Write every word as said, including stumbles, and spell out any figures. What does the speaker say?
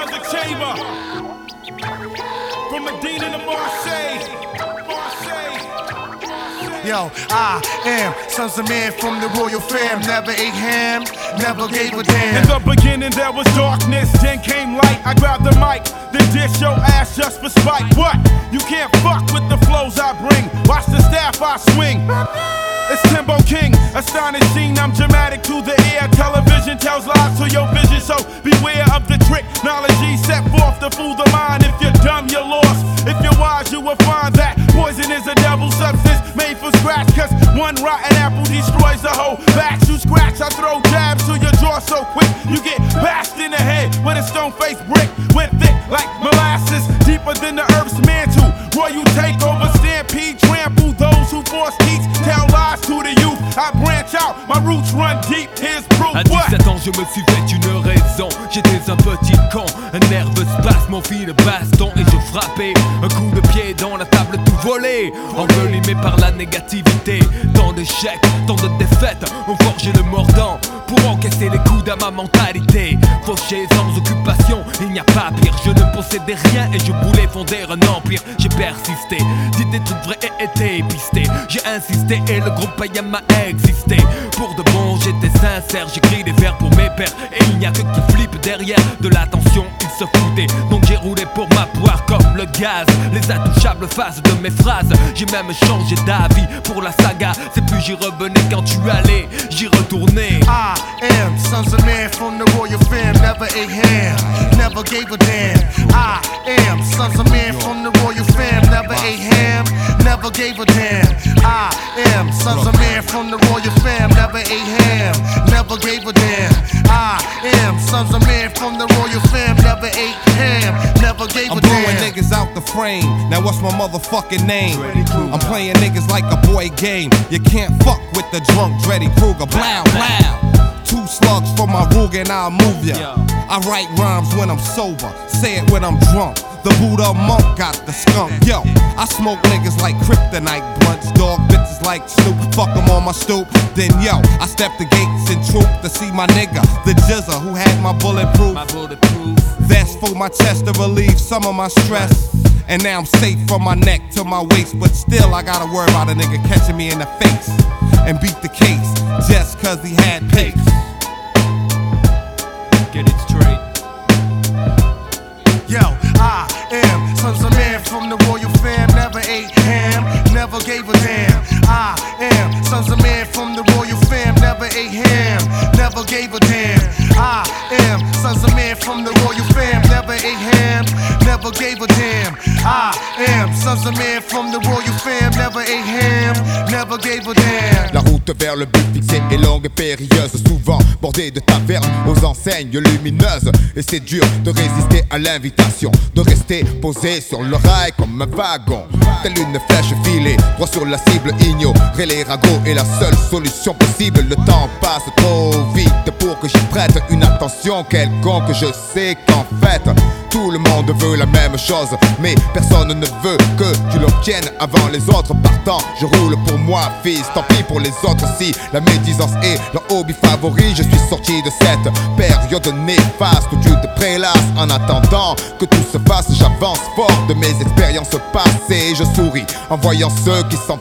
another chamber. From Medina to Marseille. Marseille. Yo, I am Sons of Man from the royal fam. Never ate ham, never gave a damn. In the beginning there was darkness, then came light. I grabbed the mic, then dish your ass just for spite. What? You can't fuck with the flows I bring. Watch the staff I swing. It's Timbo King, astonishing, I'm dramatic to the ear. Television tells lies to your vision, so beware of the trick. Knowledge set forth to fool the mind. If you're dumb, you're lost. If you're wise, you will find that poison is a devil substance made for scratch. Cause one rotten apple destroys the whole batch. You scratch, I throw jabs to your jaw so quick. You get bashed in the head with a stone-faced brick. Went thick like molasses, deeper than the earth's mantle. Royal takeover, stampede, trample those who force teach. Tell lies to the youth, I branch out, my roots run deep, here's proof. À dix-sept ans je me suis fait une raison. J'étais un petit con, un nerveux spasme, mon fil de baston. Et je frappais un coup de pied dans la table tout volé, envelimé par la négativité. Tant d'échecs, tant de défaites ont forgé le mordant pour encaisser les coups à ma mentalité. Fauché sans occupation, il n'y a pas pire. Je ne possédais rien et je voulais fonder un empire. J'ai persisté, dit des trucs vrais et été pisté. J'ai insisté et le groupe Payam m'a existé. Pour de bon j'étais sincère, j'écris des vers pour mes pères. Et il n'y a que qui flippe derrière de l'attention, ils se foutaient. Donc j'ai roulé pour ma poire comme le gaz. Les intouchables faces de mes phrases. J'ai même changé d'avis pour la saga. C'est plus j'y revenais quand tu allais, j'y retournais. I am Sons of Man from the royal fam. Never ate ham, never gave a damn. I am Sons of Man from the royal fam. Never ate ham, never gave a damn. I am Sons of Man from the royal fam. Never ate ham, never gave a damn. I am Sons of Man from the royal fam. Never ate ham, never gave a I'm damn. blowing niggas out the frame. Now what's my motherfucking name? I'm playing niggas like a boy game. You can't fuck with the drunk Dreddy Kruger. Blow, blow. Two slugs for my Ruger and I'll move ya. I write rhymes when I'm sober, say it when I'm drunk. The Buddha monk got the skunk. Yo, I smoke niggas like kryptonite blunts. Dog bitches like Snoop, fuck 'em on my stoop. Then yo, I step the gates in troop to see my nigga, the Jizza, who had my bulletproof. My bulletproof vest for my chest to relieve some of my stress. And now I'm safe from my neck to my waist. But still I gotta worry about a nigga catching me in the face and beat the case just cause he had pace. Get it straight. Yo, I am Sons of Man from the royal fam. Never ate ham, never gave a damn. I am Sons of Man from the royal fam. Never ate ham, never gave a damn. I am Sons of Man from the royal fam. Never ate ham, never gave a damn. I am Sons of Man from the royal fam. Never ate ham, never gave a damn. La route vers le but fixé est longue et périlleuse, souvent bordée de tavernes aux enseignes lumineuses. Et c'est dur de résister à l'invitation, de rester posé sur le rail comme un wagon. Telle une flèche filée, droit sur la cible, ignorer les ragots est la seule solution possible. Le temps passe trop vite pour que j'y prête une attention quelconque. Je sais qu'en fait, tout le monde veut la même chose, mais personne ne veut que tu l'obtiennes avant les autres. Partant, je roule pour moi, fils, tant pis pour les autres. Si la médisance est leur hobby favori, je suis sorti de cette période néfaste où tu te prélasses. En attendant que tout se fasse, j'avance fort de mes expériences passées. Je souris en voyant ceux qui s'en